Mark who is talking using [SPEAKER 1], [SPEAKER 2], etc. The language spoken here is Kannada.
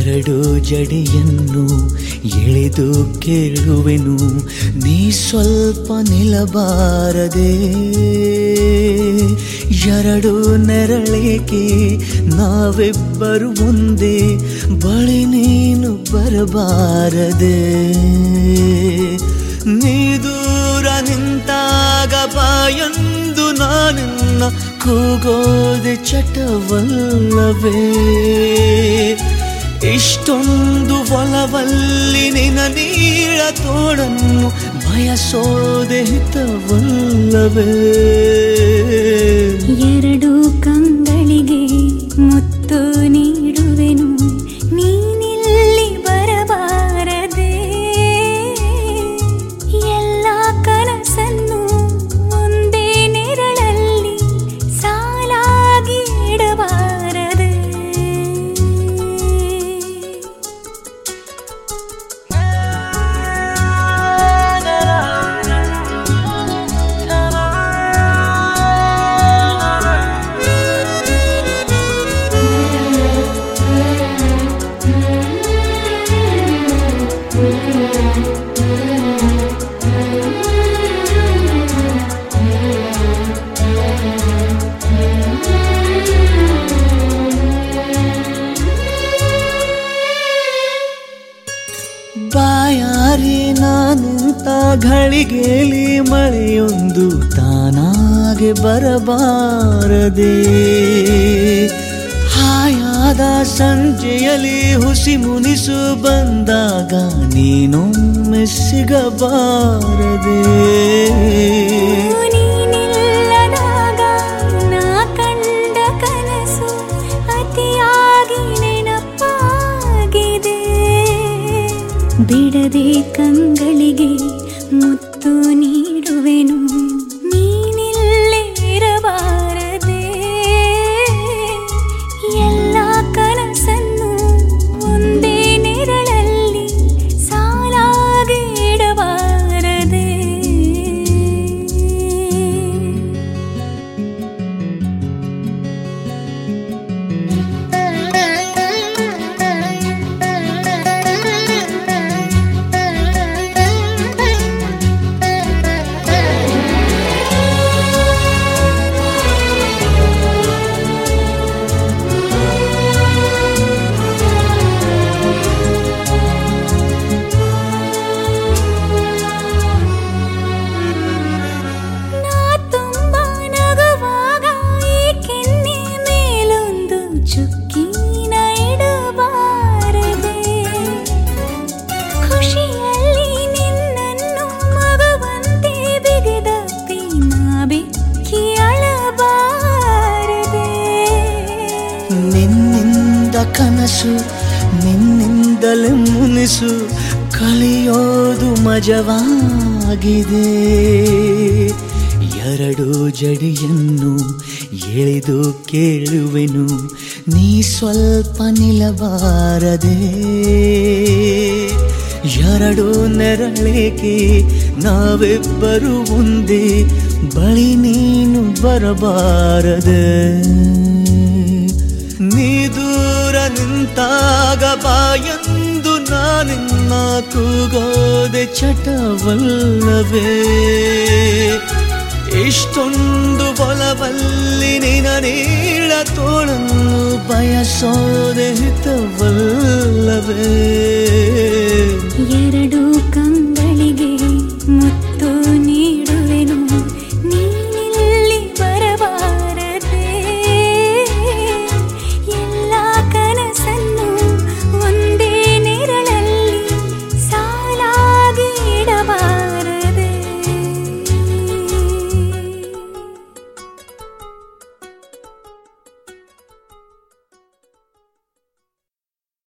[SPEAKER 1] ಎರಡು ಜಡಿಯನ್ನು ಎಳೆದು ಕೇಳುವೆನು, ನೀ ಸ್ವಲ್ಪ ನಿಲ್ಲಬಾರದೆ. ಎರಡು ನೆರಳೇಕೆ ನಾವಿಬ್ಬರು ಒಂದೇ, ಬಳಿ ನೀನು ಬರಬಾರದೆ. ನೀ ದೂರ ನಿಂತಾಗ ಬಾಯೊಂದು ನಾನಿನ್ನ ಕೂಗೋದೆ ಚಟವಲ್ಲವೇ. ಇಷ್ಟೊಂದು ಒಲವಲ್ಲಿ ನಿನ್ನ ನೀಳ ತೋಡನ್ನು ಬಯಸೋದೆ ಹಿತವಲ್ಲವೇ.
[SPEAKER 2] ಎರಡು ಕಂಗಳಿಗೆ ಮುತ್ತು ನೀಡುವೆನು, ನೀನಿಲ್ಲಿ ಬರಬಾರದೆ. ಎಲ್ಲ ಕನಸನ್ನು ಒಂದೇ ನೆರಳಲ್ಲಿ ಸಾಲಾಗಿ ಇಡಬಾರದೆ.
[SPEAKER 1] ಬಾಯಾರಿ ನಾನಿಂತ ಘಳಿಗೆಲಿ ಮಳೆಯೊಂದು ತಾನಾಗೆ ಬರಬಾರದೆ. ಹಾಯಾದ ಸಂಜೆಯಲ್ಲಿ ಹುಸಿ ಮುನಿಸು ಬಂದಾಗ ನೀನೊಮ್ಮೆ ಸಿಗಬಾರದೆ.
[SPEAKER 2] ನೀನಿಲ್ಲದಾಗ ನಾ ಕಂಡ ಕನಸು ಅತಿಯಾಗಿ ನೆನಪಾಗಿದೆ. ಬಿಡದೆ ಕಂಗಳಿಗೆ ಮುತ್ತು ನೀಡುವೆನು, ನೀನಿಲ್ಲೇ ಇರಬಾರದೆ. ಎಲ್ಲ ಕನಸನ್ನು ಒಂದೇ ನೆರಳಲ್ಲಿ ಸಾಲಾಗಿ ಇಡಬಾರದೆ. ಚುಕ್ಕಿನ ಇಡಬಾರದೆ. ಖುಷಿಯಲ್ಲಿ ನಿನ್ನನ್ನು ಮಗುವಂತೆ ಬಿಗಿದಪ್ಪಿ ನಾ ಬೆಕ್ಕಿ ಅಳಬಾರದೆ.
[SPEAKER 1] ನಿನ್ನಿಂದ ಕನಸು ನಿನ್ನಿಂದಲೇ ಮುನಿಸು, ಕಲಿಯೋದು ಮಜವಾಗಿದೆ. ಎರಡು ಜಡಿಯನ್ನು ಎಳೆದು ಕೇಳುವೆನು, ನೀ ಸ್ವಲ್ಪ ನಿಲ್ಲಬಾರದೆ. ಎರಡು ನೆರಳೇಕೆ ನಾವಿಬ್ಬರು ಒಂದೇ, ಬಳಿ ನೀನು ಬರಬಾರದೆ. ನೀ ದೂರ ನಿಂತಾಗ ಬಾಯೊಂದು ನಾನಿನ್ನ ಕೂಗೋದೆ ಚಟವಲ್ಲವೇ. ಇಷ್ಟೊಂದು ಒಲವಲ್ಲಿ ನಿನ್ನ ನೀಳ ತೋಳನ್ನು ಬಯಸೋದೆ ಹಿತವಲ್ಲವೇ.
[SPEAKER 2] ಎರಡು ಕಂಗಳಿಗೆ ಮುತ್ತು